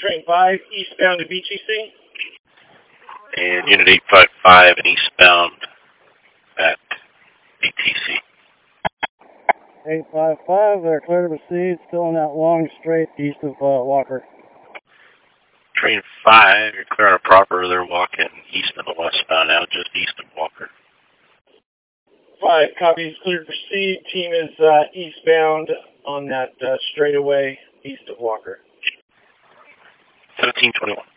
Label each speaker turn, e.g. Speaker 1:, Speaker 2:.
Speaker 1: Train 5, eastbound to BTC.
Speaker 2: And Unit 855 and eastbound at BTC.
Speaker 1: 855, they're clear to proceed, still in that long straight east of Walker.
Speaker 2: Train 5, you're clear on a proper, they're walking east of the westbound now, just east of Walker.
Speaker 1: 5, copies, clear to proceed. Team is eastbound on that straightaway east of Walker.
Speaker 2: 1721.